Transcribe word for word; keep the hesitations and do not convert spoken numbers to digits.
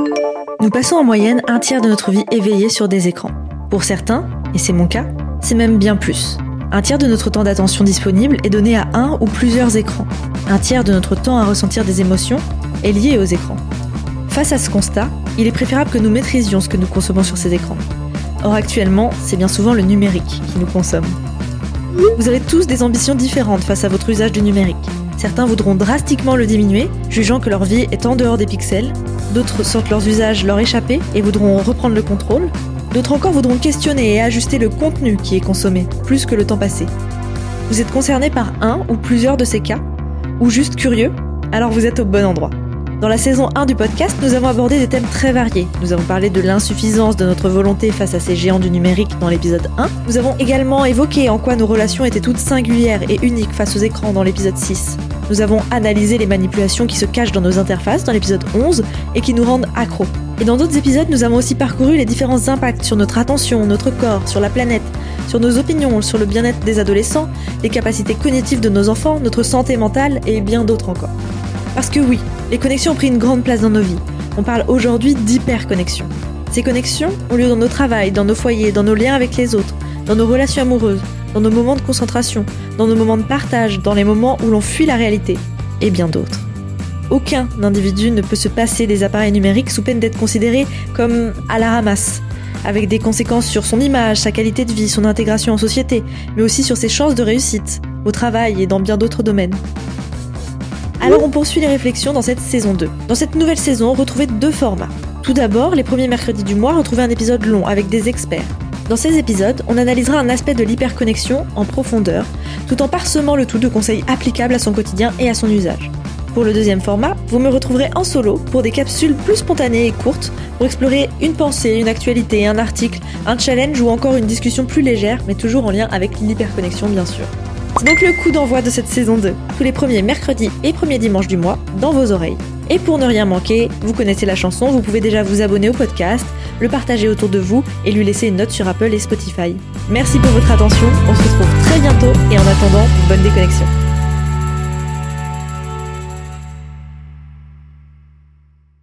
Nous passons en moyenne un tiers de notre vie éveillée sur des écrans. Pour certains, et c'est mon cas, c'est même bien plus. Un tiers de notre temps d'attention disponible est donné à un ou plusieurs écrans. Un tiers de notre temps à ressentir des émotions est lié aux écrans. Face à ce constat, il est préférable que nous maîtrisions ce que nous consommons sur ces écrans. Or actuellement, c'est bien souvent le numérique qui nous consomme. Vous avez tous des ambitions différentes face à votre usage du numérique. Certains voudront drastiquement le diminuer, jugeant que leur vie est en dehors des pixels. D'autres sentent leurs usages leur échapper et voudront reprendre le contrôle. D'autres encore voudront questionner et ajuster le contenu qui est consommé, plus que le temps passé. Vous êtes concerné par un ou plusieurs de ces cas, ou juste curieux, alors vous êtes au bon endroit. Dans la saison un du podcast, nous avons abordé des thèmes très variés. Nous avons parlé de l'insuffisance de notre volonté face à ces géants du numérique dans l'épisode un. Nous avons également évoqué en quoi nos relations étaient toutes singulières et uniques face aux écrans dans l'épisode six. Nous avons analysé les manipulations qui se cachent dans nos interfaces dans l'épisode onze et qui nous rendent accros. Et dans d'autres épisodes, nous avons aussi parcouru les différents impacts sur notre attention, notre corps, sur la planète, sur nos opinions, sur le bien-être des adolescents, les capacités cognitives de nos enfants, notre santé mentale et bien d'autres encore. Parce que oui, les connexions ont pris une grande place dans nos vies. On parle aujourd'hui d'hyperconnexion. Ces connexions ont lieu dans nos travails, dans nos foyers, dans nos liens avec les autres, dans nos relations amoureuses, dans nos moments de concentration, dans nos moments de partage, dans les moments où l'on fuit la réalité, et bien d'autres. Aucun individu ne peut se passer des appareils numériques sous peine d'être considéré comme à la ramasse, avec des conséquences sur son image, sa qualité de vie, son intégration en société, mais aussi sur ses chances de réussite, au travail et dans bien d'autres domaines. Alors on poursuit les réflexions dans cette saison deux. Dans cette nouvelle saison, retrouvez deux formats. Tout d'abord, les premiers mercredis du mois, retrouvez un épisode long avec des experts. Dans ces épisodes, on analysera un aspect de l'hyperconnexion en profondeur, tout en parsemant le tout de conseils applicables à son quotidien et à son usage. Pour le deuxième format, vous me retrouverez en solo pour des capsules plus spontanées et courtes pour explorer une pensée, une actualité, un article, un challenge ou encore une discussion plus légère, mais toujours en lien avec l'hyperconnexion bien sûr. C'est donc le coup d'envoi de cette saison deux, tous les premiers mercredis et premiers dimanches du mois, dans vos oreilles. Et pour ne rien manquer, vous connaissez la chanson, vous pouvez déjà vous abonner au podcast, le partager autour de vous et lui laisser une note sur Apple et Spotify. Merci pour votre attention, on se retrouve très bientôt et en attendant, bonne déconnexion.